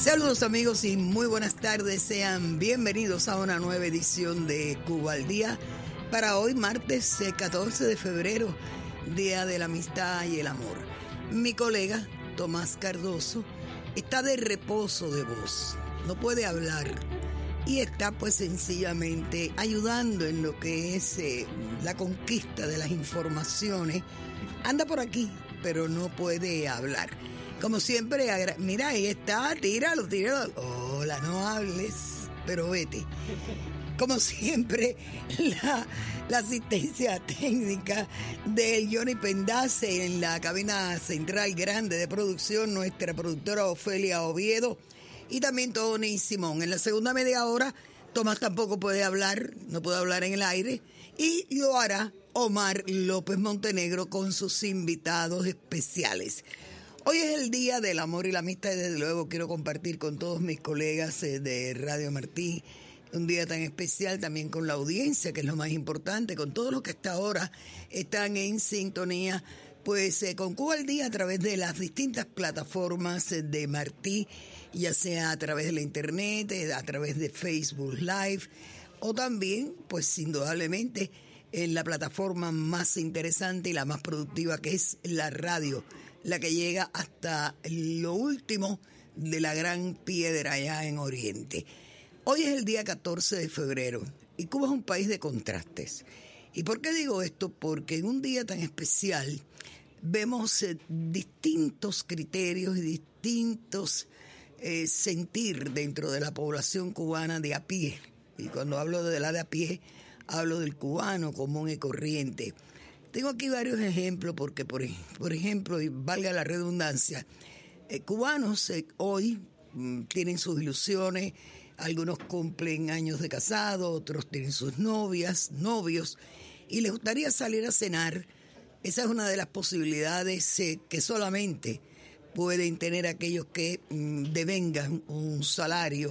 Saludos amigos y muy buenas tardes, sean bienvenidos a una nueva edición de Cuba al Día para hoy martes 14 de febrero, Día de la Amistad y el Amor. Mi colega Tomás Cardoso está de reposo de voz, no puede hablar y está pues sencillamente ayudando en lo que es la conquista de las informaciones. Anda por aquí, pero no puede hablar. Como siempre, mira, ahí está, tíralo. Hola, no hables, pero vete. Como siempre, la asistencia técnica de Johnny Pendace en la cabina central grande de producción, nuestra productora Ofelia Oviedo y también Tony Simón. En la segunda media hora, Tomás tampoco puede hablar, no puede hablar en el aire y lo hará Omar López Montenegro con sus invitados especiales. Hoy es el Día del Amor y la Amistad y desde luego quiero compartir con todos mis colegas de Radio Martí un día tan especial también con la audiencia, que es lo más importante, con todos los que hasta ahora están en sintonía, pues con Cuba al Día a través de las distintas plataformas de Martí, ya sea a través de la internet, a través de Facebook Live o también, pues indudablemente, en la plataforma más interesante y la más productiva que es la radio, la que llega hasta lo último de la Gran Piedra allá en Oriente. Hoy es el día 14 de febrero y Cuba es un país de contrastes. ¿Y por qué digo esto? Porque en un día tan especial vemos distintos criterios y distintos sentir dentro de la población cubana de a pie. Y cuando hablo de la de a pie, hablo del cubano común y corriente. Tengo aquí varios ejemplos porque, por ejemplo, y valga la redundancia, cubanos hoy tienen sus ilusiones, algunos cumplen años de casado, otros tienen sus novias, novios, y les gustaría salir a cenar. Esa es una de las posibilidades que solamente pueden tener aquellos que devengan un salario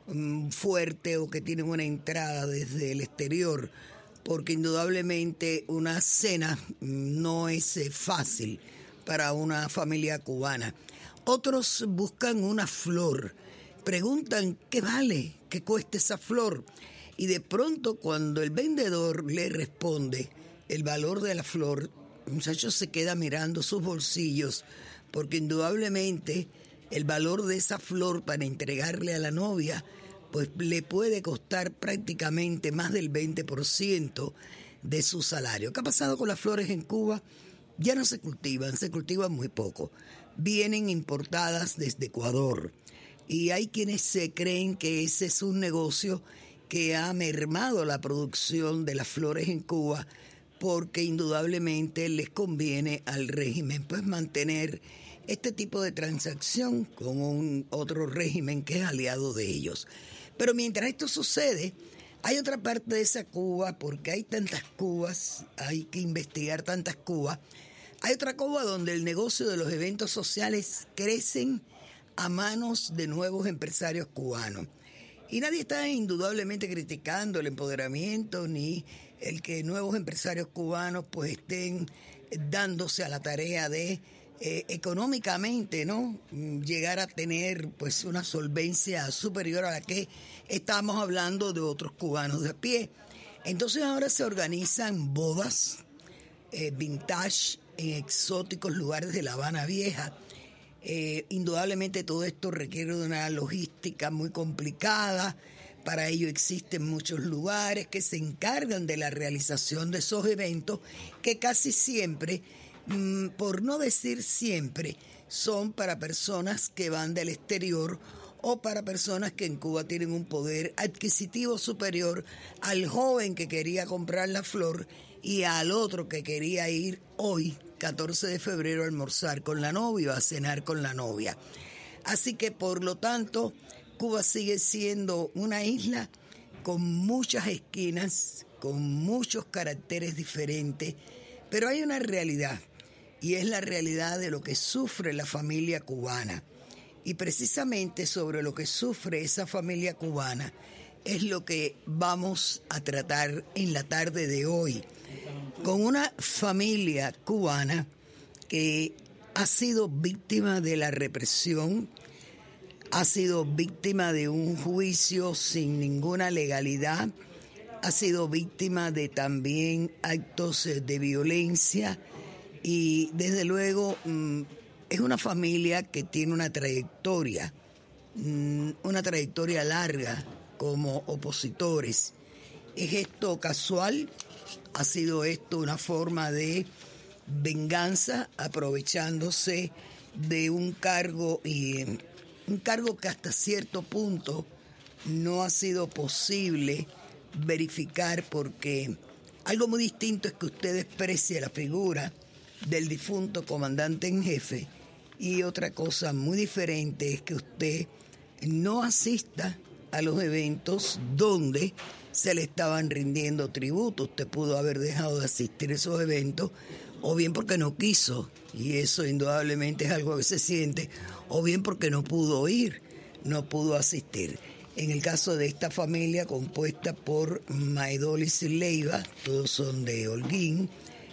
fuerte o que tienen una entrada desde el exterior, porque indudablemente una cena no es fácil para una familia cubana. Otros buscan una flor, preguntan qué vale, qué cuesta esa flor, y de pronto cuando el vendedor le responde el valor de la flor, el muchacho se queda mirando sus bolsillos, porque indudablemente el valor de esa flor para entregarle a la novia pues le puede costar prácticamente más del 20% de su salario. ¿Qué ha pasado con las flores en Cuba? Ya no se cultivan muy poco. Vienen importadas desde Ecuador. Y hay quienes se creen que ese es un negocio que ha mermado la producción de las flores en Cuba, porque indudablemente les conviene al régimen pues mantener este tipo de transacción con un otro régimen que es aliado de ellos. Pero mientras esto sucede, hay otra parte de esa Cuba, porque hay tantas Cubas, hay que investigar tantas Cubas. Hay otra Cuba donde el negocio de los eventos sociales crecen a manos de nuevos empresarios cubanos. Y nadie está indudablemente criticando el empoderamiento ni el que nuevos empresarios cubanos pues estén dándose a la tarea de económicamente, ¿no?, llegar a tener pues una solvencia superior a la que estamos hablando de otros cubanos de a pie. Entonces ahora se organizan bodas vintage en exóticos lugares de La Habana Vieja. Indudablemente todo esto requiere de una logística muy complicada. Para ello existen muchos lugares que se encargan de la realización de esos eventos que casi siempre, por no decir siempre, son para personas que van del exterior o para personas que en Cuba tienen un poder adquisitivo superior al joven que quería comprar la flor y al otro que quería ir hoy, 14 de febrero, a almorzar con la novia o a cenar con la novia. Así que, por lo tanto, Cuba sigue siendo una isla con muchas esquinas, con muchos caracteres diferentes, pero hay una realidad, y es la realidad de lo que sufre la familia cubana. Y precisamente sobre lo que sufre esa familia cubana es lo que vamos a tratar en la tarde de hoy, con una familia cubana que ha sido víctima de la represión, ha sido víctima de un juicio sin ninguna legalidad, ha sido víctima de también actos de violencia y desde luego es una familia que tiene una trayectoria larga como opositores. ¿Es esto casual? ¿Ha sido esto una forma de venganza aprovechándose de un cargo que hasta cierto punto no ha sido posible verificar, porque algo muy distinto es que usted desprecie la figura del difunto comandante en jefe y otra cosa muy diferente es que usted no asista a los eventos donde se le estaban rindiendo tributo. Usted pudo haber dejado de asistir a esos eventos o bien porque no quiso, y eso indudablemente es algo que se siente, o bien porque no pudo ir, no pudo asistir. En el caso de esta familia compuesta por Maidolis Leiva, todos son de Holguín,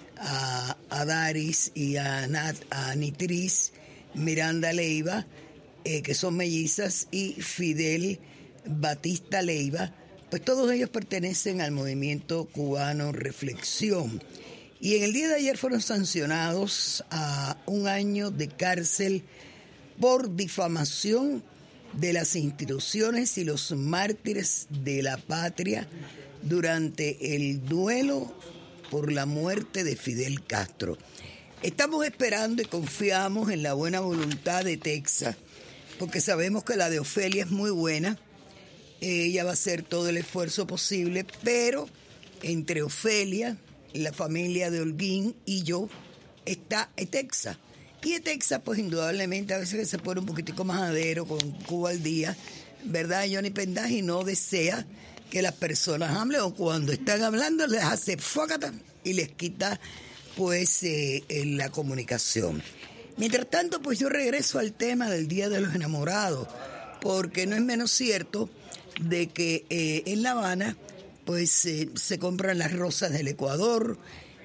a Daris y a Nitris Miranda Leiva, que son mellizas, y Fidel Batista Leiva, pues todos ellos pertenecen al movimiento cubano Reflexión. Y en el día de ayer fueron sancionados a 1 año de cárcel por difamación de las instituciones y los mártires de la patria durante el duelo por la muerte de Fidel Castro. Estamos esperando y confiamos en la buena voluntad de Texas, porque sabemos que la de Ofelia es muy buena. Ella va a hacer todo el esfuerzo posible, pero entre Ofelia, la familia de Holguín y yo está Texas. Y Texas, pues indudablemente a veces se pone un poquitico majadero con Cuba al día, ¿verdad? Johnny Pendas, y no desea que las personas hablen, o cuando están hablando les hace fócata y les quita pues la comunicación. Mientras tanto, pues yo regreso al tema del Día de los Enamorados, porque no es menos cierto de que en La Habana pues se compran las rosas del Ecuador.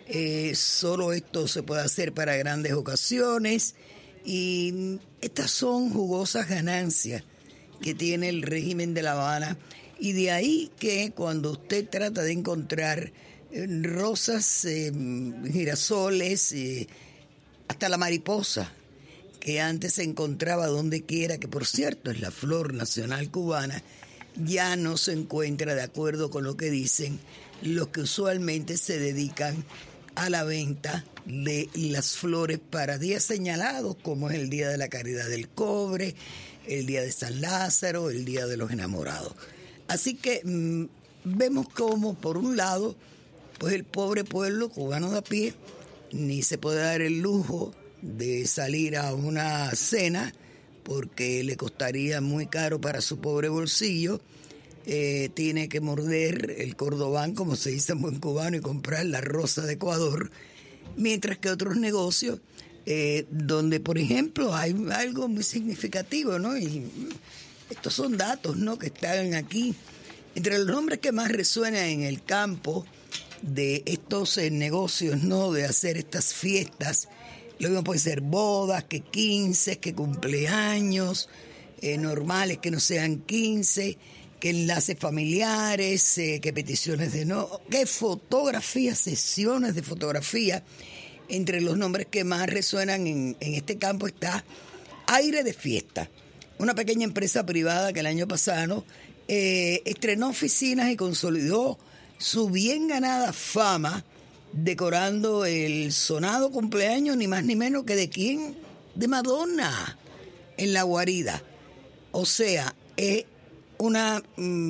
Solo esto se puede hacer para grandes ocasiones y estas son jugosas ganancias que tiene el régimen de La Habana, y de ahí que cuando usted trata de encontrar rosas, girasoles, hasta la mariposa que antes se encontraba donde quiera, que por cierto es la flor nacional cubana, ya no se encuentra, de acuerdo con lo que dicen los que usualmente se dedican a la venta de las flores para días señalados, como es el Día de la Caridad del Cobre, el Día de San Lázaro, el Día de los Enamorados. Así que vemos cómo, por un lado, pues el pobre pueblo cubano de a pie ni se puede dar el lujo de salir a una cena porque le costaría muy caro para su pobre bolsillo. Tiene que morder el cordobán, como se dice en buen cubano, y comprar la rosa de Ecuador, mientras que otros negocios donde, por ejemplo, hay algo muy significativo, ¿no? Y estos son datos, ¿no?, que están aquí. Entre los nombres que más resuenan en el campo de estos negocios, ¿no?, de hacer estas fiestas, lo mismo puede ser bodas, que 15, que cumpleaños, normales que no sean 15, que enlaces familiares, que peticiones de no, que fotografía, sesiones de fotografía. Entre los nombres que más resuenan en este campo está Aire de Fiesta, una pequeña empresa privada que el año pasado estrenó oficinas y consolidó su bien ganada fama decorando el sonado cumpleaños, ni más ni menos que de quién, de Madonna, en La Guarida. O sea, es una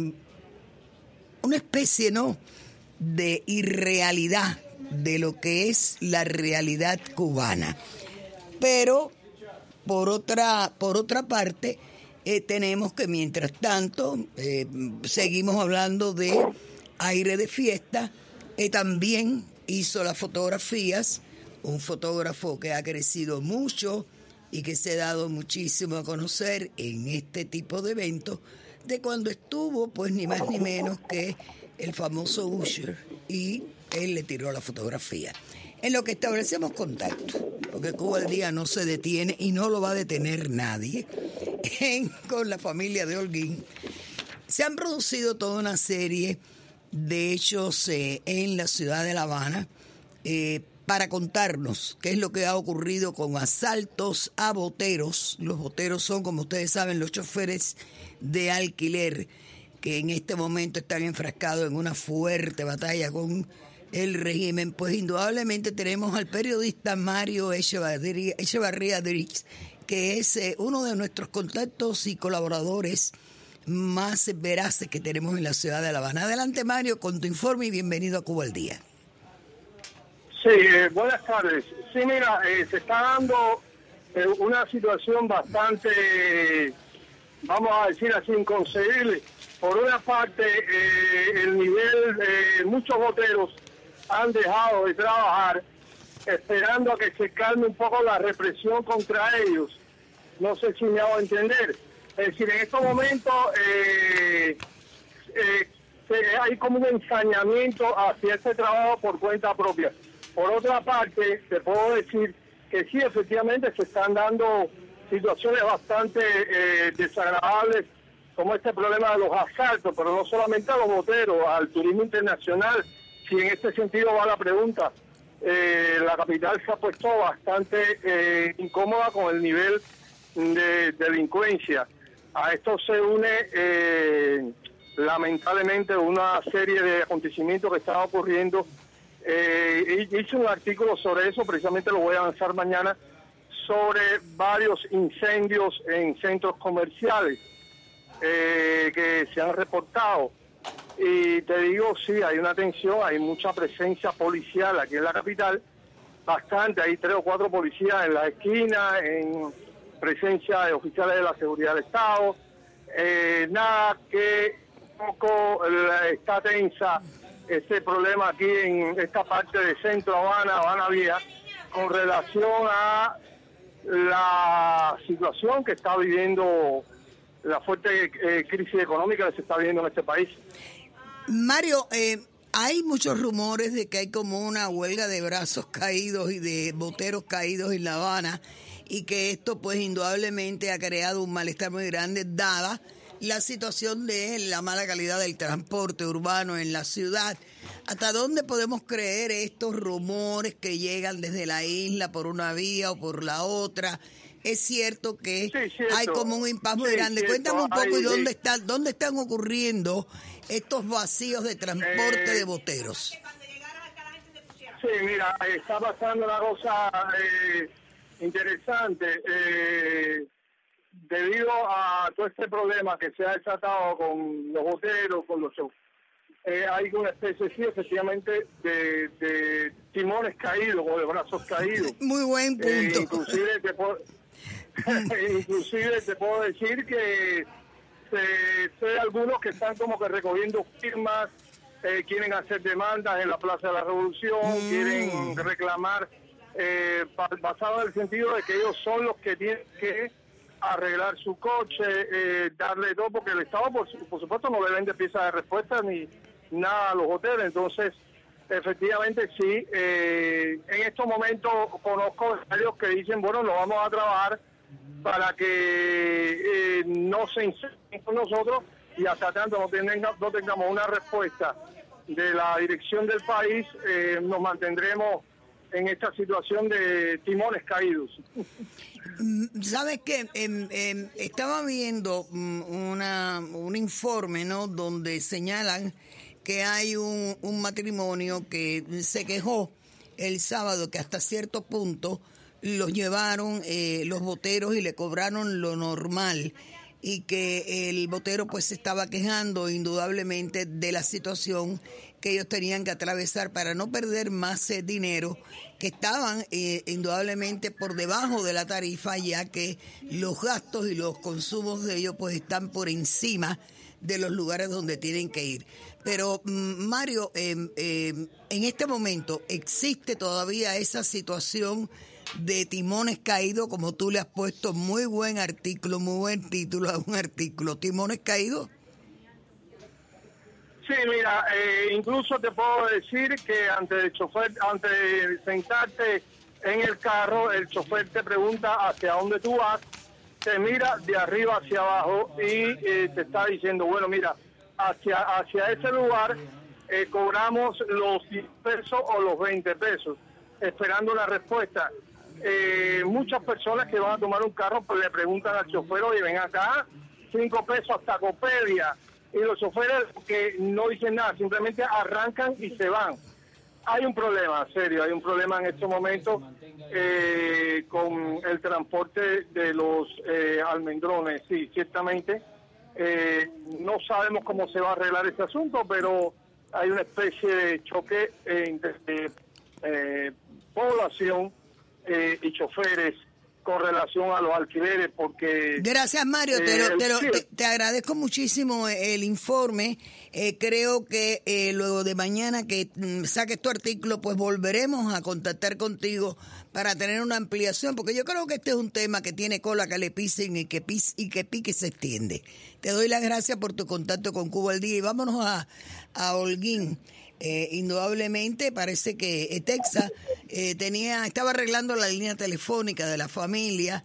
especie, ¿no?, de irrealidad de lo que es la realidad cubana. Pero por otra parte, tenemos que mientras tanto seguimos hablando de Aire de Fiesta. También hizo las fotografías un fotógrafo que ha crecido mucho y que se ha dado muchísimo a conocer en este tipo de eventos, de cuando estuvo, pues ni más ni menos que el famoso Usher, y él le tiró la fotografía. En lo que establecemos contacto, porque Cuba al día no se detiene y no lo va a detener nadie, con la familia de Holguín, se han producido toda una serie de hechos en la ciudad de La Habana para contarnos qué es lo que ha ocurrido con asaltos a boteros. Los boteros son, como ustedes saben, los choferes de alquiler que en este momento están enfrascados en una fuerte batalla con el régimen. Pues indudablemente tenemos al periodista Mario Echevarría Drix, que es uno de nuestros contactos y colaboradores más veraces que tenemos en la ciudad de La Habana. Adelante, Mario, con tu informe y bienvenido a Cuba al Día. Sí, buenas tardes. Sí, mira, se está dando una situación bastante, vamos a decir así, inconcebible. Por una parte, el nivel, muchos boteros han dejado de trabajar esperando a que se calme un poco la represión contra ellos. No sé si me hago entender. Es decir, en estos momentos hay como un ensañamiento hacia este trabajo por cuenta propia. Por otra parte, te puedo decir que sí, efectivamente se están dando situaciones bastante desagradables, como este problema de los asaltos, pero no solamente a los boteros, al turismo internacional. Si en este sentido va la pregunta, la capital se ha puesto bastante incómoda con el nivel de delincuencia. A esto se une lamentablemente una serie de acontecimientos que están ocurriendo. Hice un artículo sobre eso, precisamente lo voy a lanzar mañana, sobre varios incendios en centros comerciales que se han reportado. Y te digo, sí, hay una tensión, hay mucha presencia policial aquí en la capital, bastante, hay 3 o 4 policías en la esquina, en presencia de oficiales de la seguridad del Estado. Nada que poco está tensa este problema aquí en esta parte de Centro Habana Vía, con relación a la situación que está viviendo, la fuerte crisis económica que se está viviendo en este país. Mario, hay muchos rumores de que hay como una huelga de brazos caídos y de boteros caídos en La Habana, y que esto pues indudablemente ha creado un malestar muy grande dada la situación de la mala calidad del transporte urbano en la ciudad. ¿Hasta dónde podemos creer estos rumores que llegan desde la isla por una vía o por la otra? Es cierto que hay como un impasse muy grande. Cuéntame un poco y dónde están ocurriendo estos vacíos de transporte de boteros. Sí, mira, está pasando una cosa interesante. Debido a todo este problema que se ha desatado con los boteros, con los shows, hay una especie, sí, efectivamente, de timones caídos o de brazos caídos. Muy buen punto. Inclusive te puedo decir que sé algunos que están como que recogiendo firmas, quieren hacer demandas en la Plaza de la Revolución, quieren reclamar, basado en el sentido de que ellos son los que tienen que arreglar su coche, darle todo, porque el Estado, por supuesto, no le vende piezas de respuesta ni nada a los hoteles. Entonces, efectivamente, sí, en estos momentos conozco varios que dicen, bueno, lo vamos a trabajar para que no se incendien con nosotros, y hasta tanto no tengamos una respuesta de la dirección del país, nos mantendremos en esta situación de timones caídos. ¿Sabes qué? Estaba viendo un informe, ¿no?, donde señalan que hay un matrimonio que se quejó el sábado que hasta cierto punto los llevaron los boteros y le cobraron lo normal, y que el botero pues se estaba quejando indudablemente de la situación que ellos tenían que atravesar para no perder más dinero, que estaban indudablemente por debajo de la tarifa, ya que los gastos y los consumos de ellos pues están por encima de los lugares donde tienen que ir. Pero Mario, en este momento existe todavía esa situación de timones caídos, como tú le has puesto muy buen artículo, muy buen título a un artículo, timones caídos. Sí, mira, incluso te puedo decir que antes de sentarte en el carro, el chofer te pregunta hacia dónde tú vas, te mira de arriba hacia abajo y te está diciendo, bueno, mira, hacia ese lugar cobramos los 10 pesos o los 20 pesos, esperando una respuesta. Muchas personas que van a tomar un carro pues le preguntan al chofer, oye, ven acá, 5 pesos hasta Copedia, y los choferes que no dicen nada, simplemente arrancan y se van. Hay un problema, serio, hay un problema en estos momentos con el transporte de los almendrones, sí, ciertamente. No sabemos cómo se va a arreglar este asunto, pero hay una especie de choque entre población y choferes con relación a los alquileres, porque... Gracias, Mario, te agradezco muchísimo el informe. Creo que luego de mañana que saques tu artículo, pues volveremos a contactar contigo para tener una ampliación, porque yo creo que este es un tema que tiene cola que le pisen y que pique y se extiende. Te doy las gracias por tu contacto con Cuba al Día y vámonos a Holguín. Indudablemente parece que Texas estaba arreglando la línea telefónica de la familia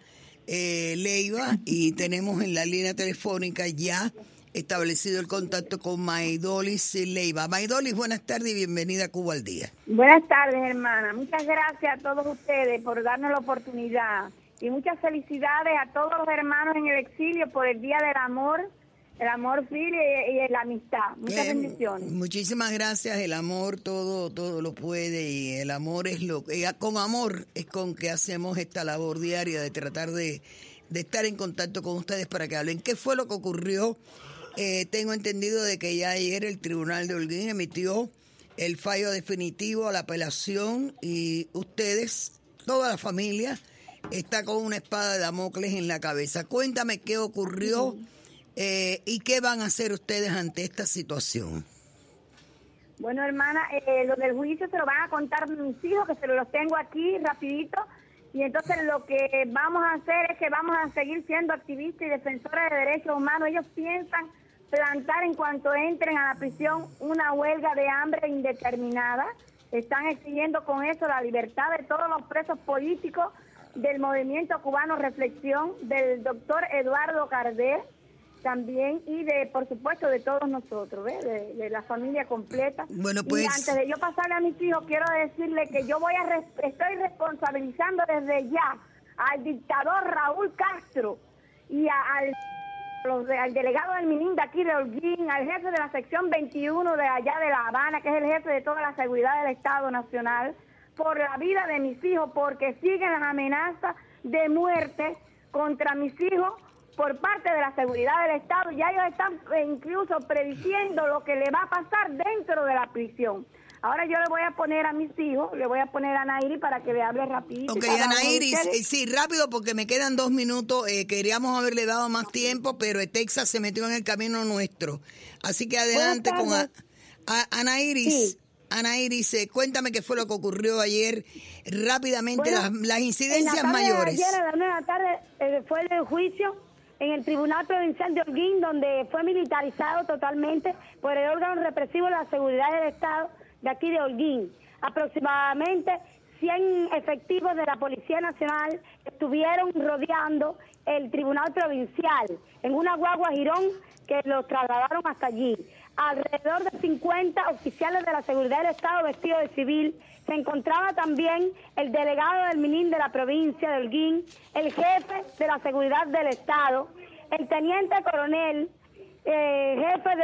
Leiva, y tenemos en la línea telefónica ya establecido el contacto con Maidolis Leiva. Maidolis, buenas tardes y bienvenida a Cuba al Día. Buenas tardes, hermana. Muchas gracias a todos ustedes por darnos la oportunidad y muchas felicidades a todos los hermanos en el exilio por el Día del Amor. El amor filial y la amistad. Muchas bendiciones. Muchísimas gracias. El amor todo lo puede, y el amor es con amor es con que hacemos esta labor diaria de tratar de estar en contacto con ustedes para que hablen. ¿Qué fue lo que ocurrió? Tengo entendido de que ya ayer el Tribunal de Holguín emitió el fallo definitivo a la apelación, y ustedes, toda la familia, está con una espada de Damocles en la cabeza. Cuéntame qué ocurrió. ¿Y qué van a hacer ustedes ante esta situación? Bueno, hermana, lo del juicio se lo van a contar mis hijos, que se los tengo aquí rapidito, y entonces lo que vamos a hacer es que vamos a seguir siendo activistas y defensores de derechos humanos. Ellos piensan plantar, en cuanto entren a la prisión, una huelga de hambre indeterminada. Están exigiendo con eso la libertad de todos los presos políticos del Movimiento Cubano Reflexión, del doctor Eduardo Cardé, también, y por supuesto de todos nosotros, de la familia completa. Bueno, pues, y antes de yo pasarle a mis hijos, quiero decirle que yo estoy responsabilizando desde ya al dictador Raúl Castro y al delegado del MININ de aquí de Holguín, al jefe de la sección 21 de allá de La Habana, que es el jefe de toda la seguridad del Estado Nacional, por la vida de mis hijos, porque siguen las amenazas de muerte contra mis hijos por parte de la seguridad del Estado. Ya ellos están incluso prediciendo lo que le va a pasar dentro de la prisión. Ahora yo le voy a poner a mis hijos, le voy a poner a Nairi para que le hable rapidito. Ok, a Nairi, sí, rápido, porque me quedan 2 minutos. Queríamos haberle dado más tiempo, pero Texas se metió en el camino nuestro. Así que adelante con Anairis. Sí. Anairis, cuéntame qué fue lo que ocurrió ayer rápidamente, bueno, las incidencias mayores. Ayer a las 9 de la tarde fue el juicio en el Tribunal Provincial de Holguín, donde fue militarizado totalmente por el órgano represivo de la seguridad del Estado de aquí de Holguín. Aproximadamente 100 efectivos de la Policía Nacional estuvieron rodeando el Tribunal Provincial en una guagua Girón que los trasladaron hasta allí. Alrededor de 50 oficiales de la seguridad del Estado vestidos de civil. Se encontraba también el delegado del MININ de la provincia de Holguín, el jefe de la seguridad del Estado, el teniente coronel, jefe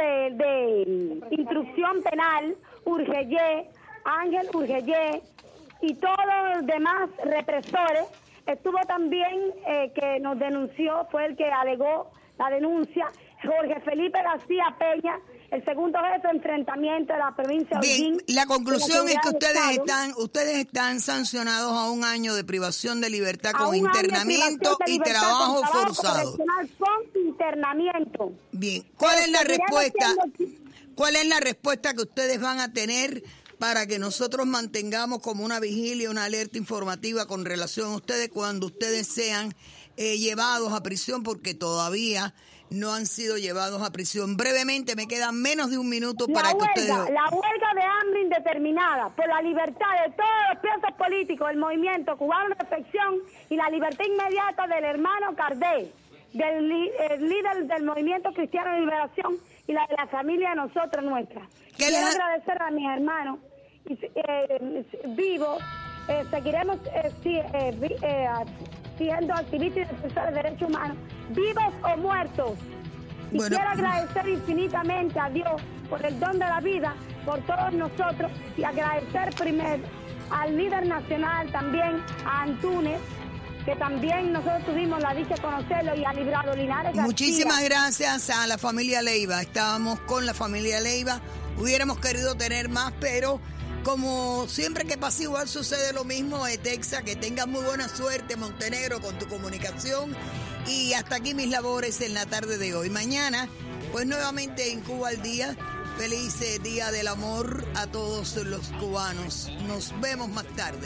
de instrucción penal, Urgellé, Ángel Urgellé, y todos los demás represores. Estuvo también, que nos denunció, fue el que alegó la denuncia, Jorge Felipe García Peña, el segundo jefe de enfrentamiento de la provincia de Holguín. Bien, la conclusión es que ustedes están sancionados a 1 año de privación de libertad con internamiento y trabajo forzado. Con internamiento. Bien, ¿cuál es la respuesta? ¿Cuál es la respuesta que ustedes van a tener para que nosotros mantengamos como una vigilia, una alerta informativa con relación a ustedes cuando ustedes sean llevados a prisión? Porque todavía no han sido llevados a prisión. Brevemente, me quedan menos de 1 minuto para que ustedes... La huelga de hambre indeterminada por la libertad de todos los presos políticos del Movimiento Cubano de Reflexión y la libertad inmediata del hermano Cardé. el líder del Movimiento Cristiano de Liberación y la de la familia de nosotros, nuestra. Quiero agradecer a mis hermanos vivos. Seguiremos siendo activistas y defensores de derechos humanos, vivos o muertos. Y quiero agradecer infinitamente a Dios por el don de la vida, por todos nosotros, y agradecer primero al líder nacional también, a Antúnez, que también nosotros tuvimos la dicha de conocerlo, y a Librado Linares García. Muchísimas gracias a la familia Leiva. Estábamos con la familia Leiva. Hubiéramos querido tener más, pero como siempre que pasa igual sucede lo mismo. Etexa, que tengas muy buena suerte, Montenegro, con tu comunicación. Y hasta aquí mis labores en la tarde de hoy. Mañana, pues nuevamente en Cuba al Día. Feliz Día del Amor a todos los cubanos. Nos vemos más tarde.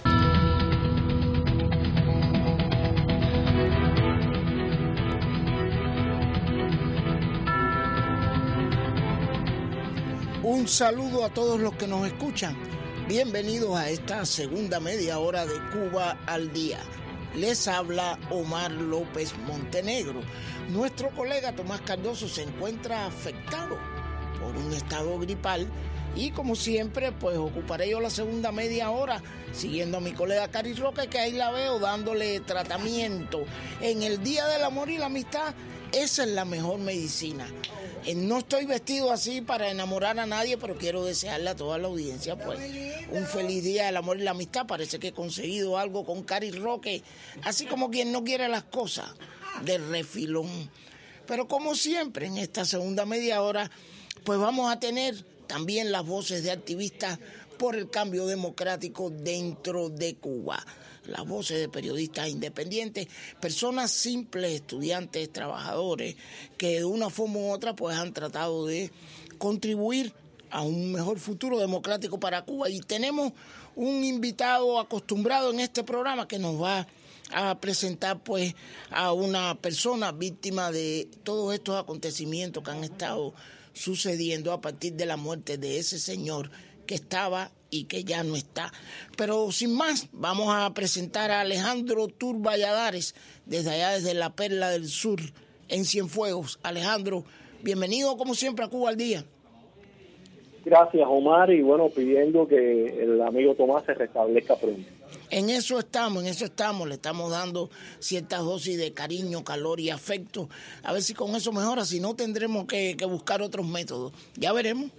Un saludo a todos los que nos escuchan. Bienvenidos a esta segunda media hora de Cuba al Día. Les habla Omar López Montenegro. Nuestro colega Tomás Cardoso se encuentra afectado por un estado gripal y, como siempre, pues ocuparé yo la segunda media hora siguiendo a mi colega Cari Roque, que ahí la veo dándole tratamiento. En el Día del Amor y la Amistad, esa es la mejor medicina. No estoy vestido así para enamorar a nadie, pero quiero desearle a toda la audiencia pues un feliz Día del Amor y la Amistad. Parece que he conseguido algo con Cari Roque, así como quien no quiere las cosas de refilón. Pero como siempre, en esta segunda media hora, pues vamos a tener también las voces de activistas por el cambio democrático dentro de Cuba. Las voces de periodistas independientes, personas simples, estudiantes, trabajadores, que de una forma u otra pues han tratado de contribuir a un mejor futuro democrático para Cuba. Y tenemos un invitado acostumbrado en este programa que nos va a presentar pues a una persona víctima de todos estos acontecimientos que han estado sucediendo a partir de la muerte de ese señor que estaba y que ya no está. Pero sin más, vamos a presentar a Alejandro Tur Valladares, desde allá, desde la Perla del Sur, en Cienfuegos. Alejandro, bienvenido como siempre a Cuba al Día. Gracias, Omar, y bueno, pidiendo que el amigo Tomás se restablezca pronto. En eso estamos, le estamos dando ciertas dosis de cariño, calor y afecto, a ver si con eso mejora, si no tendremos que buscar otros métodos, ya veremos.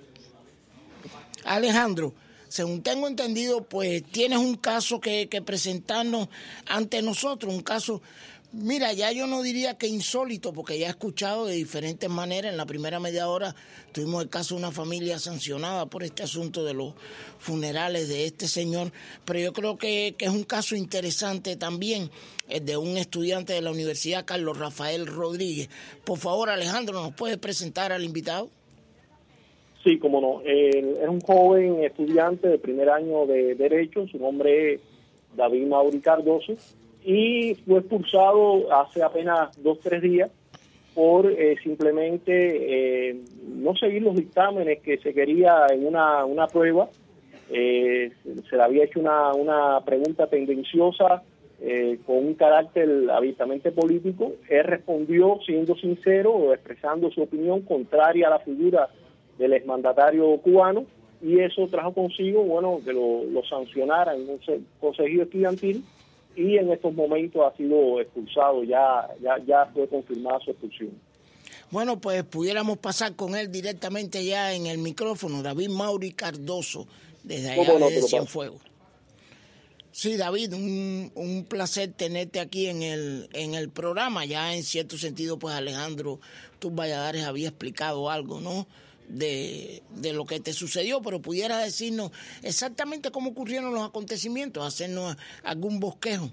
Alejandro, según tengo entendido, pues tienes un caso que presentarnos ante nosotros, un caso, mira, ya yo no diría que insólito, porque ya he escuchado de diferentes maneras. En la primera media hora tuvimos el caso de una familia sancionada por este asunto de los funerales de este señor, pero yo creo que es un caso interesante también, el de un estudiante de la Universidad Carlos Rafael Rodríguez. Por favor, Alejandro, ¿nos puedes presentar al invitado? Sí, cómo no. Es un joven estudiante de primer año de Derecho, su nombre es David Mauri Cardoso, y fue expulsado hace apenas 2-3 días por simplemente no seguir los dictámenes que se quería en una prueba. Se le había hecho una pregunta tendenciosa con un carácter abiertamente político. Él respondió siendo sincero, expresando su opinión contraria a la figura del exmandatario cubano, y eso trajo consigo, bueno, que lo sancionaran en un consejo estudiantil, y en estos momentos ha sido expulsado, ya fue confirmada su expulsión. Bueno, pues pudiéramos pasar con él directamente ya en el micrófono. David Mauri Cardoso, desde allá de Cienfuegos. Sí, David, un placer tenerte aquí en el programa. Ya en cierto sentido, pues Alejandro Tur Valladares había explicado algo, ¿no?, de lo que te sucedió, pero pudiera decirnos exactamente cómo ocurrieron los acontecimientos, hacernos algún bosquejo.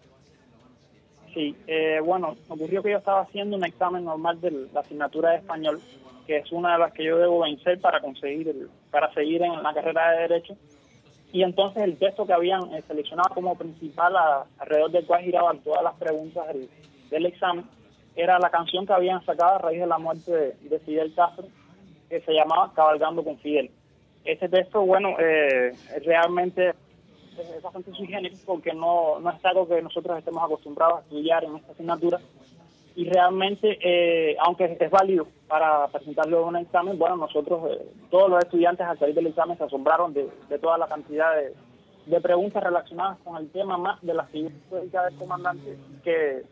Sí, bueno, ocurrió que yo estaba haciendo un examen normal de la asignatura de español, que es una de las que yo debo vencer para seguir en la carrera de Derecho, y entonces el texto que habían seleccionado como principal, alrededor del cual giraban todas las preguntas del examen, era la canción que habían sacado a raíz de la muerte de Fidel Castro, que se llamaba Cabalgando con Fidel. Ese texto, bueno, realmente es bastante sui generis, porque no es algo que nosotros estemos acostumbrados a estudiar en esta asignatura, y realmente, aunque es válido para presentarlo en un examen, bueno, nosotros, todos los estudiantes al salir del examen se asombraron de toda la cantidad de preguntas relacionadas con el tema, más de las figuras del comandante que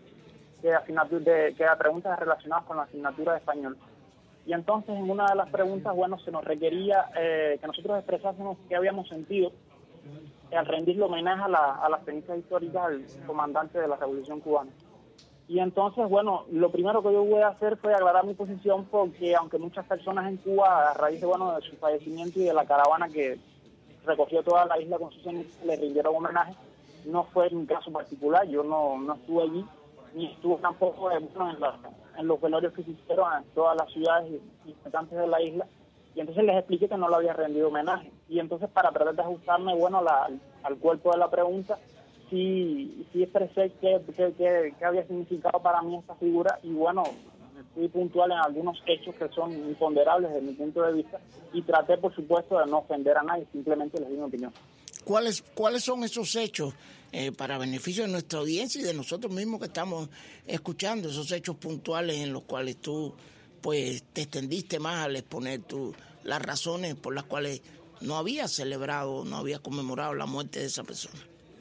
a preguntas relacionadas con la asignatura de español. Y entonces en una de las preguntas, bueno, se nos requería que nosotros expresásemos qué habíamos sentido al rendirle homenaje a las cenizas históricas al comandante de la Revolución Cubana. Y entonces, bueno, lo primero que yo voy a hacer fue aclarar mi posición, porque aunque muchas personas en Cuba, a raíz de su fallecimiento y de la caravana que recorrió toda la isla con sus cenizas, le rindieron homenaje, no fue mi caso particular. Yo no estuve allí, ni estuve tampoco en los velorios que se hicieron en todas las ciudades importantes de la isla, y entonces les expliqué que no le había rendido homenaje. Y entonces, para tratar de ajustarme, bueno, al cuerpo de la pregunta, sí expresé qué había significado para mí esta figura, y bueno, fui puntual en algunos hechos que son imponderables desde mi punto de vista, y traté, por supuesto, de no ofender a nadie, simplemente les di mi opinión. ¿Cuáles son esos hechos, para beneficio de nuestra audiencia y de nosotros mismos que estamos escuchando, esos hechos puntuales en los cuales tú pues te extendiste más al exponer las razones por las cuales no habías celebrado, no habías conmemorado la muerte de esa persona?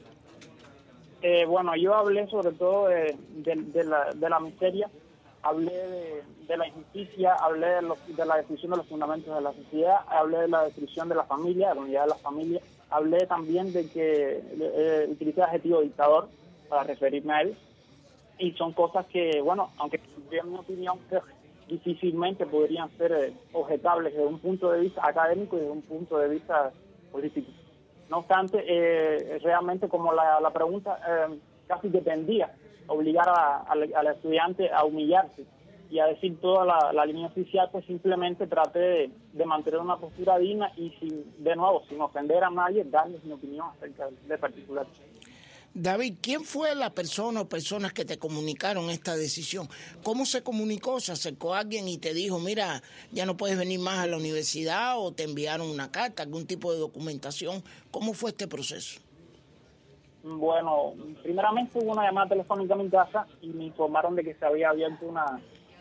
Bueno, yo hablé sobre todo de la miseria, hablé de la injusticia, hablé de la destrucción de los fundamentos de la sociedad, hablé de la destrucción de la familia, de la unidad de la familia, hablé también de que utilicé el adjetivo dictador para referirme a él, y son cosas que, bueno, aunque en mi opinión, difícilmente podrían ser objetables desde un punto de vista académico y desde un punto de vista político. No obstante, realmente como la pregunta casi que tendía a obligar al estudiante a humillarse y a decir toda la línea oficial, pues simplemente traté de mantener una postura digna y sin ofender a nadie, darles mi opinión acerca de particular. David, ¿quién fue la persona o personas que te comunicaron esta decisión? ¿Cómo se comunicó? ¿Se acercó alguien y te dijo, mira, ya no puedes venir más a la universidad, o te enviaron una carta, algún tipo de documentación? ¿Cómo fue este proceso? Bueno, primeramente hubo una llamada telefónica a mi casa y me informaron de que se había abierto una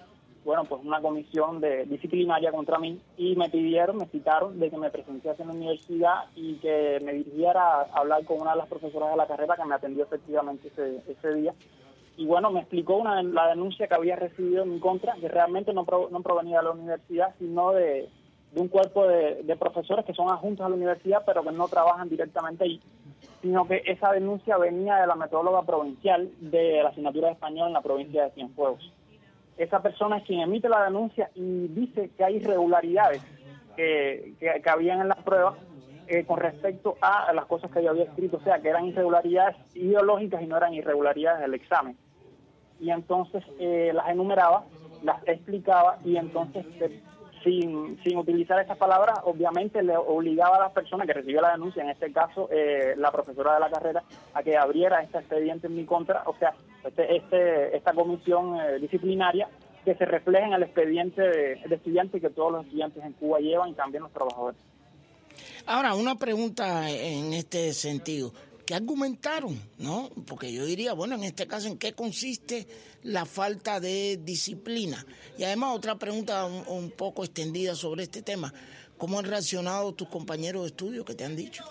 comisión disciplinaria contra mí, y me citaron de que me presenciase en la universidad y que me dirigiera a hablar con una de las profesoras de la carrera que me atendió efectivamente ese día. Y bueno, me explicó la denuncia que había recibido en mi contra, que realmente no provenía de la universidad, sino de un cuerpo de profesores que son adjuntos a la universidad, pero que no trabajan directamente ahí, sino que esa denuncia venía de la metodóloga provincial de la asignatura de español en la provincia de Cienfuegos. Esa persona es quien emite la denuncia y dice que hay irregularidades que habían en la prueba con respecto a las cosas que yo había escrito, o sea, que eran irregularidades ideológicas y no eran irregularidades del examen. Y entonces las enumeraba, las explicaba, y entonces sin utilizar esas palabras, obviamente le obligaba a la persona que recibió la denuncia, en este caso la profesora de la carrera, a que abriera este expediente en mi contra, o sea, esta comisión disciplinaria, que se refleja en el expediente de estudiantes que todos los estudiantes en Cuba llevan, y también los trabajadores. Ahora, una pregunta en este sentido. ¿Qué argumentaron? ¿No? Porque yo diría, bueno, en este caso, ¿en qué consiste la falta de disciplina? Y además, otra pregunta un poco extendida sobre este tema. ¿Cómo han reaccionado tus compañeros de estudio que te han dicho?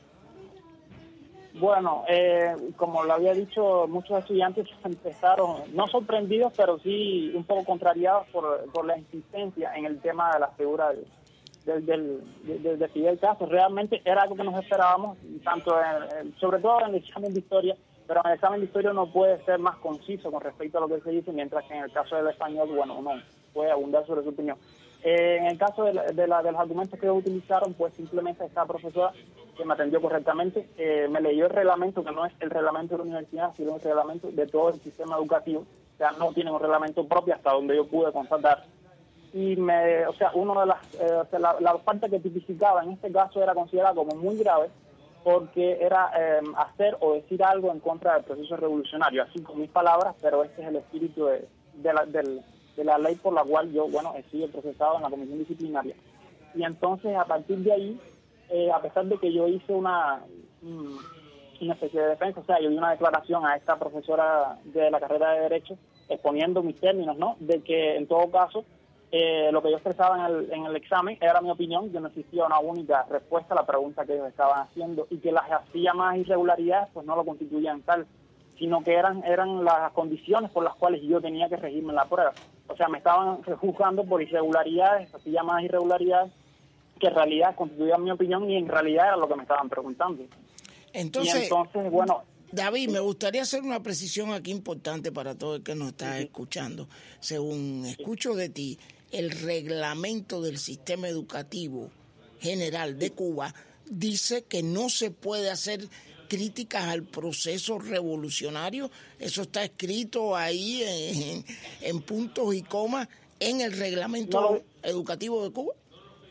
Bueno, como lo había dicho, muchos estudiantes empezaron, no sorprendidos, pero sí un poco contrariados por la insistencia en el tema de la figura de Fidel Castro. Realmente era algo que nos esperábamos, tanto sobre todo en el examen de historia, pero en el examen de historia uno puede ser más conciso con respecto a lo que se dice, mientras que en el caso del español, bueno, uno puede abundar sobre su opinión. En el caso de los argumentos que ellos utilizaron, pues simplemente esta profesora, que me atendió correctamente, me leyó el reglamento, que no es el reglamento de la universidad, sino el reglamento de todo el sistema educativo. O sea, no tienen un reglamento propio hasta donde yo pude constatar. Y uno de la falta que tipificaba en este caso era considerada como muy grave, porque era hacer o decir algo en contra del proceso revolucionario, así con mis palabras, pero este es el espíritu de la ley por la cual yo, he sido procesado en la comisión disciplinaria. Y entonces, a partir de ahí, a pesar de que yo hice una especie de defensa, o sea, yo di una declaración a esta profesora de la carrera de Derecho, exponiendo mis términos, ¿no? De que en todo caso lo que yo expresaba en el examen era mi opinión, que no existía una única respuesta a la pregunta que ellos estaban haciendo y que las hacía más irregularidades pues no lo constituían tal, sino que eran las condiciones por las cuales yo tenía que regirme en la prueba. O sea, me estaban juzgando por irregularidades, así llamadas irregularidades, que en realidad constituían mi opinión y en realidad era lo que me estaban preguntando. Entonces, bueno... David, me gustaría hacer una precisión aquí importante para todo el que nos está escuchando. Según escucho de ti, el reglamento del sistema educativo general de Cuba dice que no se puede hacer críticas al proceso revolucionario. Eso está escrito ahí en puntos y comas en el reglamento educativo de Cuba.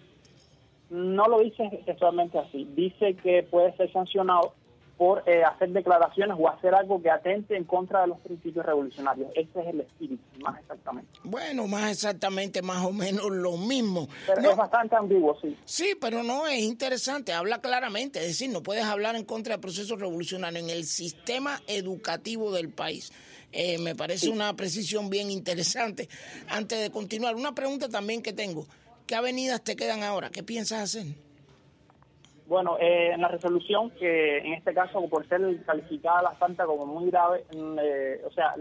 No lo dice textualmente así. Dice que puede ser sancionado por hacer declaraciones o hacer algo que atente en contra de los principios revolucionarios. Ese es el espíritu, más exactamente. Bueno, más exactamente, más o menos lo mismo. Pero no, es bastante ambiguo, sí. Sí, pero no, es interesante, habla claramente, es decir, no puedes hablar en contra del proceso revolucionario en el sistema educativo del país. Me parece una precisión bien interesante. Antes de continuar, una pregunta también que tengo. ¿Qué avenidas te quedan ahora? ¿Qué piensas hacer? Bueno, en la resolución, que en este caso, por ser calificada la falta como muy grave, o sea,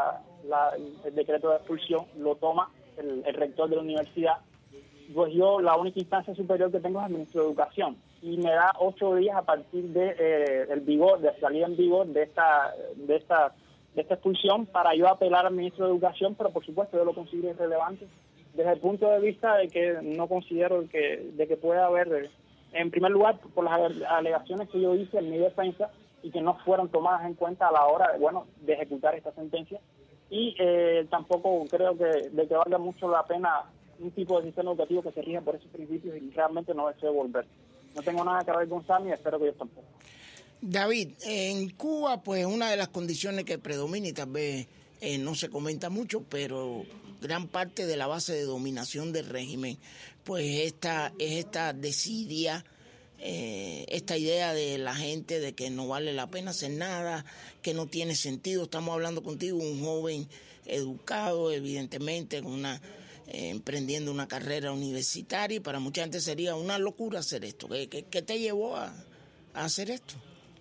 el decreto de expulsión lo toma el rector de la universidad. Pues yo, la única instancia superior que tengo es el ministro de Educación, y me da 8 días a partir de salida en vigor de esta expulsión para yo apelar al ministro de Educación, pero por supuesto yo lo considero irrelevante desde el punto de vista de que no considero de que pueda haber... En primer lugar, por las alegaciones que yo hice en mi defensa y que no fueron tomadas en cuenta a la hora de ejecutar esta sentencia. Y tampoco creo que valga mucho la pena un tipo de sistema educativo que se rija por esos principios y realmente no deseo volver. No tengo nada que ver con Sammy y espero que yo tampoco. David, en Cuba, pues una de las condiciones que predomina y tal vez no se comenta mucho, pero gran parte de la base de dominación del régimen, pues es esta desidia, esta idea de la gente de que no vale la pena hacer nada, que no tiene sentido. Estamos hablando contigo, un joven educado, evidentemente, emprendiendo una carrera universitaria, y para mucha gente sería una locura hacer esto. ¿Qué te llevó a hacer esto?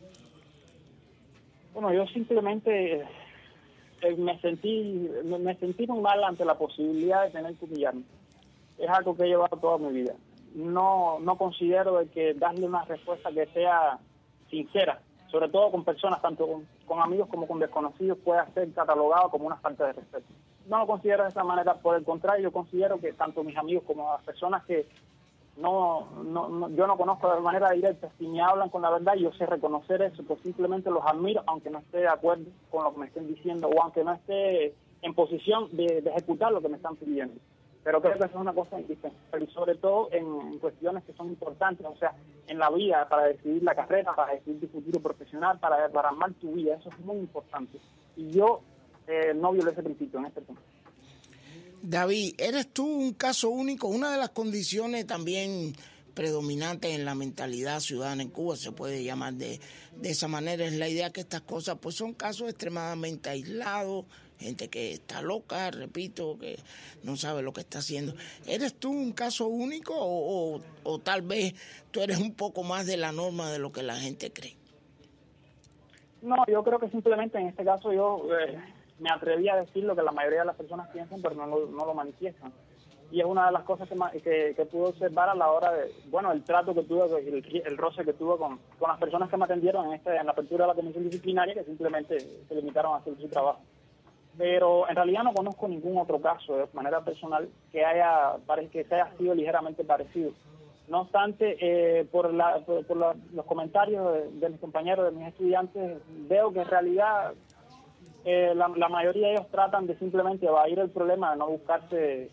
Bueno, yo simplemente me sentí muy mal ante la posibilidad de tener que humillarme. Es algo que he llevado toda mi vida. No considero de que darle una respuesta que sea sincera, sobre todo con personas, tanto con amigos como con desconocidos, pueda ser catalogado como una falta de respeto. No lo considero de esa manera, por el contrario, yo considero que tanto mis amigos como las personas que yo no conozco de manera directa, si me hablan con la verdad, yo sé reconocer eso, pues simplemente los admiro, aunque no esté de acuerdo con lo que me estén diciendo o aunque no esté en posición de ejecutar lo que me están pidiendo. Pero creo que eso es una cosa indispensable, y sobre todo en cuestiones que son importantes, o sea, en la vida, para decidir la carrera, para decidir tu futuro profesional, para armar tu vida, eso es muy importante. Y yo no violé ese principio en este punto. David, ¿eres tú un caso único? Una de las condiciones también predominantes en la mentalidad ciudadana en Cuba, se puede llamar de esa manera, es la idea que estas cosas pues son casos extremadamente aislados, gente que está loca, repito, que no sabe lo que está haciendo. ¿Eres tú un caso único o tal vez tú eres un poco más de la norma de lo que la gente cree? No, yo creo que simplemente en este caso yo me atreví a decir lo que la mayoría de las personas piensan, pero no lo manifiestan. Y es una de las cosas que pude observar a la hora de, el trato que tuve, el roce que tuve con las personas que me atendieron en la apertura de la comisión disciplinaria, que simplemente se limitaron a hacer su trabajo. Pero en realidad no conozco ningún otro caso de manera personal que se haya sido ligeramente parecido. No obstante, por los comentarios de mis compañeros, de mis estudiantes, veo que en realidad la mayoría de ellos tratan de simplemente evadir el problema, de no buscarse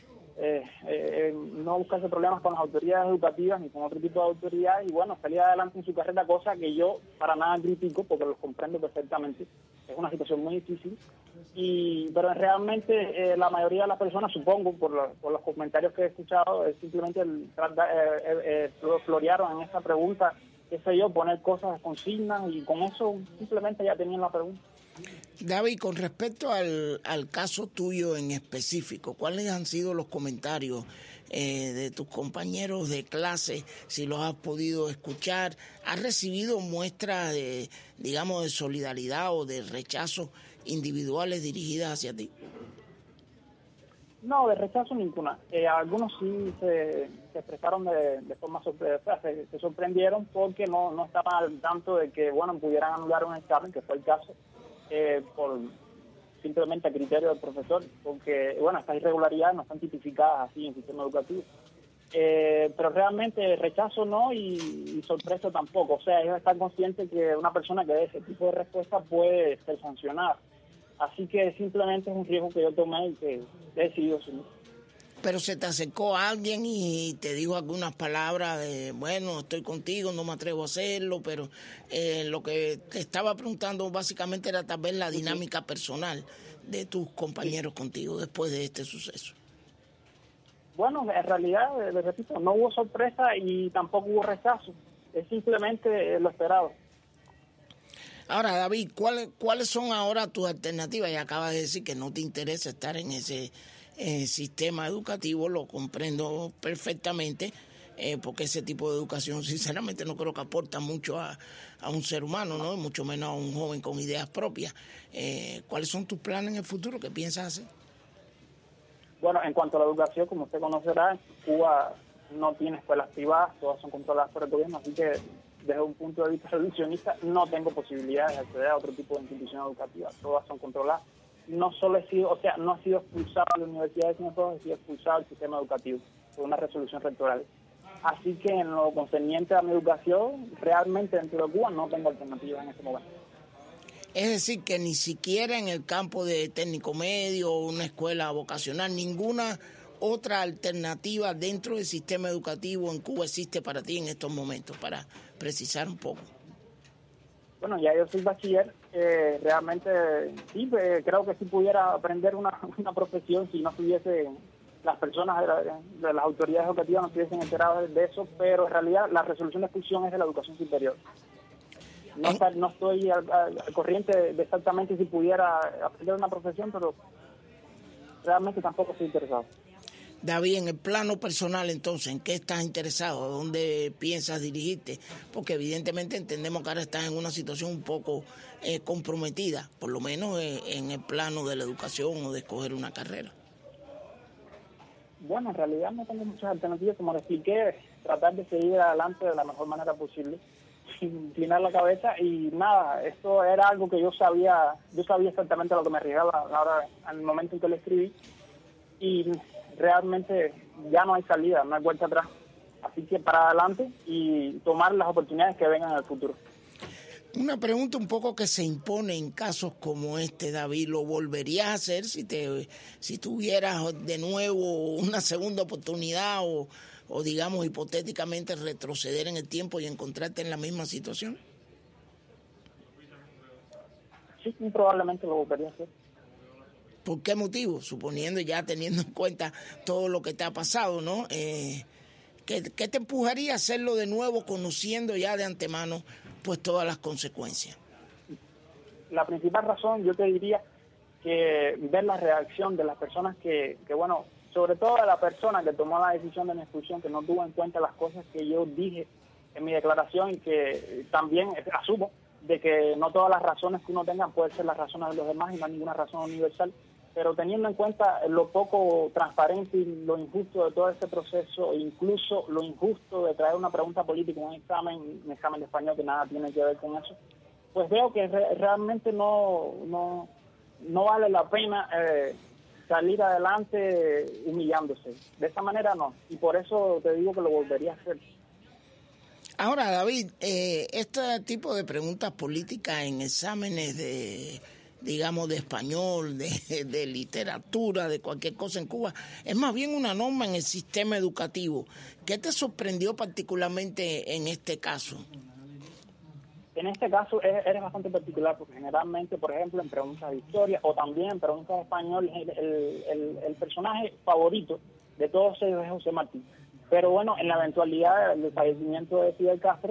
problemas con las autoridades educativas ni con otro tipo de autoridades y salir adelante en su carrera, cosa que yo para nada critico porque los comprendo perfectamente. Es una situación muy difícil, pero realmente la mayoría de las personas, supongo, por los comentarios que he escuchado, simplemente florearon en esta pregunta, poner cosas consignas y con eso simplemente ya tenían la pregunta. David, con respecto al caso tuyo en específico, ¿cuáles han sido los comentarios de tus compañeros de clase? Si los has podido escuchar, ¿has recibido muestras de, digamos, de solidaridad o de rechazo individuales dirigidas hacia ti? No, de rechazo ninguna. Algunos sí se expresaron de forma sorpresa, se sorprendieron porque no estaban al tanto de que, bueno, pudieran anular un examen, que fue el caso, por simplemente a criterio del profesor, porque, bueno, estas irregularidades no están tipificadas así en el sistema educativo. Pero realmente rechazo no y sorpresa tampoco. O sea, ellos están conscientes que una persona que dé ese tipo de respuesta puede ser sancionada. Así que simplemente es un riesgo que yo tomé y que he decidido asumir. Pero se te acercó alguien y te dijo algunas palabras de, bueno, estoy contigo, no me atrevo a hacerlo, pero lo que te estaba preguntando básicamente era tal vez la dinámica personal de tus compañeros contigo después de este suceso. Bueno, en realidad, les repito, no hubo sorpresa y tampoco hubo rechazo. Es simplemente lo esperado. Ahora, David, ¿cuáles son ahora tus alternativas? Ya acabas de decir que no te interesa estar en ese sistema educativo, lo comprendo perfectamente, porque ese tipo de educación, sinceramente, no creo que aporta mucho a un ser humano, ¿no? Mucho menos a un joven con ideas propias. ¿Cuáles son tus planes en el futuro? ¿Qué piensas hacer? Bueno, en cuanto a la educación, como usted conocerá, Cuba no tiene escuelas privadas, todas son controladas por el gobierno, así que desde un punto de vista reduccionista no tengo posibilidades de acceder a otro tipo de institución educativa, todas son controladas. No solo he sido, no he sido expulsado de la Universidad de Cienfuegos, he sido expulsado del sistema educativo por una resolución rectoral. Así que en lo concerniente a mi educación, realmente dentro de Cuba no tengo alternativas en este momento. Es decir, que ni siquiera en el campo de técnico medio o una escuela vocacional, ninguna otra alternativa dentro del sistema educativo en Cuba existe para ti en estos momentos, para precisar un poco. Bueno, ya yo soy bachiller, realmente sí, creo que sí pudiera aprender una profesión si no tuviese las personas de las autoridades educativas no estuviesen enteradas de eso, pero en realidad la resolución de expulsión es de la educación superior. No estoy al corriente de exactamente si pudiera aprender una profesión, pero realmente tampoco estoy interesado. David, en el plano personal, entonces, ¿en qué estás interesado? ¿A dónde piensas dirigirte? Porque evidentemente entendemos que ahora estás en una situación un poco comprometida, por lo menos en el plano de la educación o de escoger una carrera. Bueno, en realidad no tengo muchas alternativas, como le expliqué, tratar de seguir adelante de la mejor manera posible, sin inclinar la cabeza y nada, esto era algo que yo sabía exactamente a lo que me arriesgaba ahora en el momento en que lo escribí y realmente ya no hay salida, no hay vuelta atrás. Así que para adelante y tomar las oportunidades que vengan en el futuro. Una pregunta un poco que se impone en casos como este, David, ¿lo volverías a hacer si tuvieras de nuevo una segunda oportunidad o digamos hipotéticamente retroceder en el tiempo y encontrarte en la misma situación? Sí, probablemente lo volvería a hacer. ¿Por qué motivo? Suponiendo ya teniendo en cuenta todo lo que te ha pasado, ¿no? ¿Qué te empujaría a hacerlo de nuevo conociendo ya de antemano pues todas las consecuencias? La principal razón yo te diría que ver la reacción de las personas que bueno, sobre todo de la persona que tomó la decisión de mi expulsión, que no tuvo en cuenta las cosas que yo dije en mi declaración y que también asumo de que no todas las razones que uno tenga pueden ser las razones de los demás y no hay ninguna razón universal, pero teniendo en cuenta lo poco transparente y lo injusto de todo este proceso, incluso lo injusto de traer una pregunta política en un examen de español que nada tiene que ver con eso, pues veo que realmente no vale la pena salir adelante humillándose. De esa manera no, y por eso te digo que lo volvería a hacer. Ahora, David, este tipo de preguntas políticas en exámenes de español, de literatura, de cualquier cosa en Cuba, es más bien una norma en el sistema educativo. ¿Qué te sorprendió particularmente en este caso? En este caso eres bastante particular porque generalmente, por ejemplo, en preguntas de historia o también en preguntas de español, el personaje favorito de todos ellos es José Martí. Pero bueno, en la eventualidad del fallecimiento de Fidel Castro,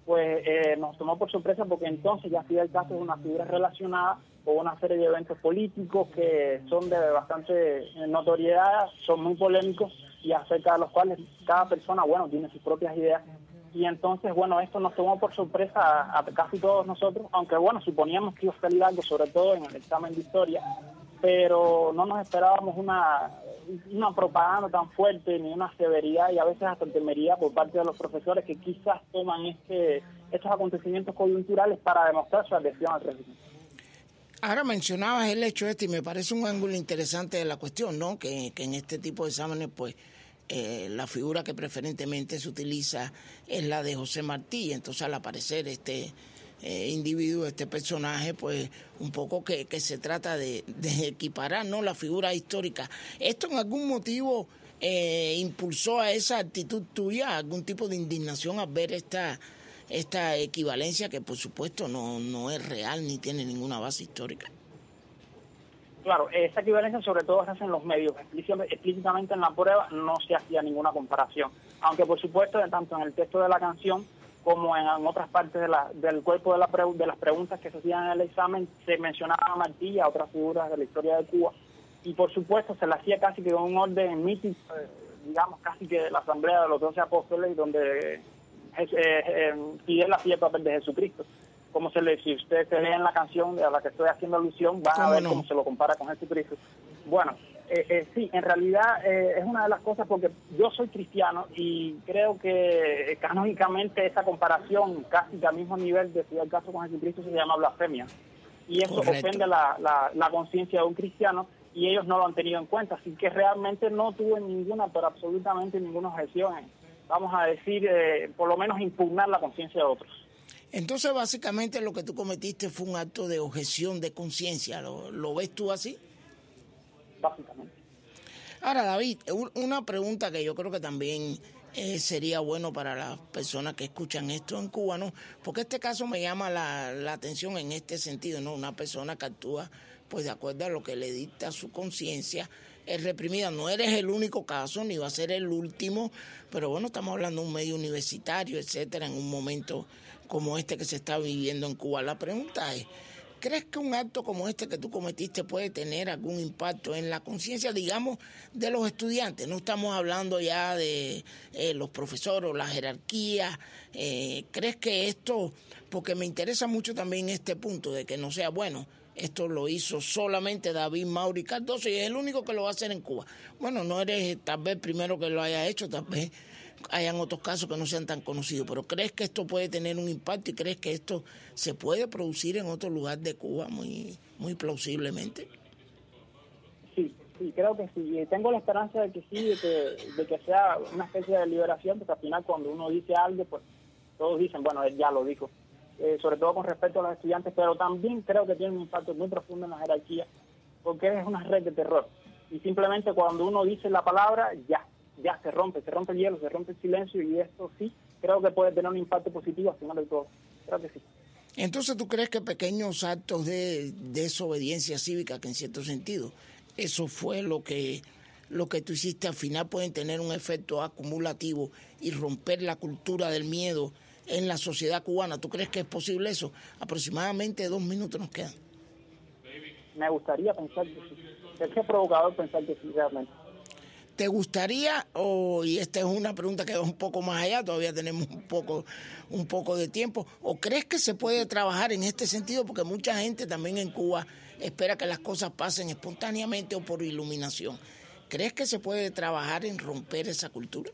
pues nos tomó por sorpresa, porque entonces ya Fidel Castro es una figura relacionada con una serie de eventos políticos que son de bastante notoriedad, son muy polémicos y acerca de los cuales cada persona, bueno, tiene sus propias ideas. Y entonces, bueno, esto nos tomó por sorpresa a casi todos nosotros, aunque, bueno, suponíamos que iba a salir algo, sobre todo en el examen de historia, pero no nos esperábamos una propaganda tan fuerte, ni una severidad y a veces hasta temeridad por parte de los profesores que quizás toman estos acontecimientos coyunturales para demostrar su adhesión al régimen. Ahora mencionabas el hecho y me parece un ángulo interesante de la cuestión, ¿no? Que en este tipo de exámenes, pues, la figura que preferentemente se utiliza es la de José Martí. Entonces, al aparecer este individuo, este personaje, pues un poco que se trata de equiparar, ¿no?, la figura histórica. ¿Esto en algún motivo impulsó a esa actitud tuya, algún tipo de indignación al ver esta equivalencia que por supuesto no es real ni tiene ninguna base histórica? Claro, esa equivalencia sobre todo se hace en los medios, explícitamente en la prueba no se hacía ninguna comparación, aunque por supuesto tanto en el texto de la canción como en otras partes del cuerpo de las preguntas que se hacían en el examen se mencionaba a Martí y a otras figuras de la historia de Cuba, y por supuesto se le hacía casi que con un orden mítico, digamos casi que de la Asamblea de los 12 Apóstoles, donde Fidel hacía el papel de Jesucristo. Como si ustedes se leen la canción a la que estoy haciendo alusión, van a ver cómo se lo compara con Jesucristo. Bueno, sí, en realidad es una de las cosas, porque yo soy cristiano y creo que canónicamente esa comparación casi que al mismo nivel de Fidel Castro con Jesucristo se llama blasfemia. Y eso ofende la conciencia de un cristiano y ellos no lo han tenido en cuenta. Así que realmente no tuve ninguna, pero absolutamente ninguna objeción, vamos a decir, por lo menos impugnar la conciencia de otros. Entonces, básicamente, lo que tú cometiste fue un acto de objeción de conciencia. ¿Lo ves tú así? Básicamente. Ahora, David, una pregunta que yo creo que también sería bueno para las personas que escuchan esto en Cuba, ¿no? Porque este caso me llama la atención en este sentido, ¿no? Una persona que actúa, pues, de acuerdo a lo que le dicta su conciencia, es reprimida. No eres el único caso, ni va a ser el último, pero bueno, estamos hablando de un medio universitario, etcétera, en un momento como este que se está viviendo en Cuba. La pregunta es, ¿crees que un acto como este que tú cometiste puede tener algún impacto en la conciencia, digamos, de los estudiantes? No estamos hablando ya de los profesores o la jerarquía. ¿Crees que esto, porque me interesa mucho también este punto de que no sea, bueno, esto lo hizo solamente David Mauri Cardoso y es el único que lo va a hacer en Cuba? Bueno, no eres tal vez el primero que lo haya hecho, tal vez hayan otros casos que no sean tan conocidos, pero ¿crees que esto puede tener un impacto y crees que esto se puede producir en otro lugar de Cuba muy plausiblemente? Sí, creo que sí. Tengo la esperanza de que sí, de que sea una especie de liberación, porque al final cuando uno dice algo, pues todos dicen, bueno, él ya lo dijo. Sobre todo con respecto a los estudiantes, pero también creo que tiene un impacto muy profundo en la jerarquía, porque es una red de terror. Y simplemente cuando uno dice la palabra, ya se rompe el hielo, se rompe el silencio, y esto sí creo que puede tener un impacto positivo al final de todo. Creo que sí. Entonces, ¿tú crees que pequeños actos de desobediencia cívica, que en cierto sentido eso fue lo que tú hiciste, al final pueden tener un efecto acumulativo y romper la cultura del miedo en la sociedad cubana? ¿Tú crees que es posible eso? Aproximadamente 2 minutos nos quedan. Me gustaría pensar que sí. Es provocador pensar que sí, realmente. ¿Te gustaría, y esta es una pregunta que va un poco más allá, todavía tenemos un poco de tiempo, o crees que se puede trabajar en este sentido? Porque mucha gente también en Cuba espera que las cosas pasen espontáneamente o por iluminación. ¿Crees que se puede trabajar en romper esa cultura?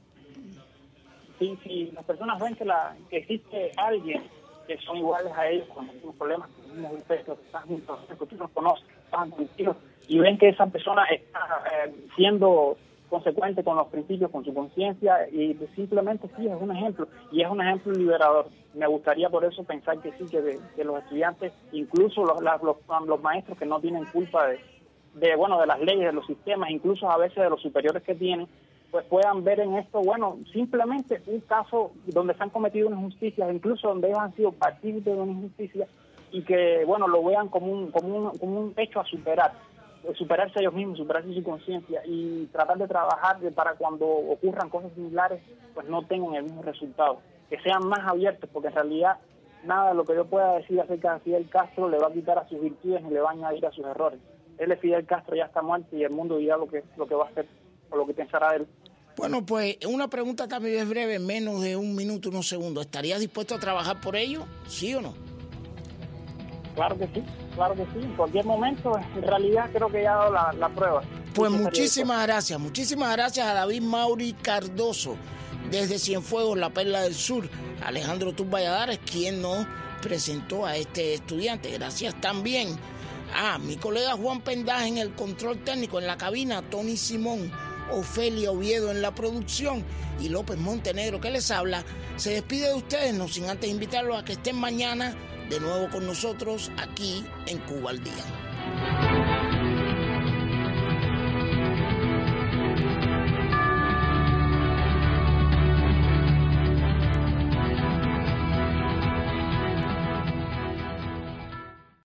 Sí, las personas ven que existe alguien que son iguales a ellos cuando tienen problemas, con los mismos defectos, están juntos, que tú los conoces, están contigo, y ven que esa persona está siendo consecuente con los principios, con su conciencia, y simplemente sí, es un ejemplo, y es un ejemplo liberador. Me gustaría por eso pensar que sí, que los estudiantes, incluso los maestros que no tienen culpa de las leyes, de los sistemas, incluso a veces de los superiores que tienen, pues puedan ver en esto, bueno, simplemente un caso donde se han cometido unas injusticias, incluso donde ellos han sido partícipes de una injusticia, y que, bueno, lo vean como un hecho a superarse ellos mismos, superarse su conciencia y tratar de trabajar para cuando ocurran cosas similares, pues no tengan el mismo resultado. que sean más abiertos, porque en realidad nada de lo que yo pueda decir acerca de Fidel Castro le va a quitar a sus virtudes ni le va a añadir a sus errores. Él es Fidel Castro, ya está muerto y el mundo dirá lo que va a hacer o lo que pensará de él. Bueno, pues una pregunta también es breve, menos de 1 minuto, 1 segundo. ¿Estarías dispuesto a trabajar por ello? ¿Sí o no? Claro que sí. En cualquier momento, en realidad creo que ya ha dado la prueba. Pues muchísimas gracias a David Mauri Cardoso, desde Cienfuegos, La Perla del Sur, Alejandro Tur Valladares, quien nos presentó a este estudiante. Gracias también a mi colega Juan Pendaje en el control técnico, en la cabina, Tony Simón, Ofelia Oviedo en la producción y López Montenegro que les habla. Se despide de ustedes, no sin antes invitarlos a que estén mañana de nuevo con nosotros aquí en Cuba al Día.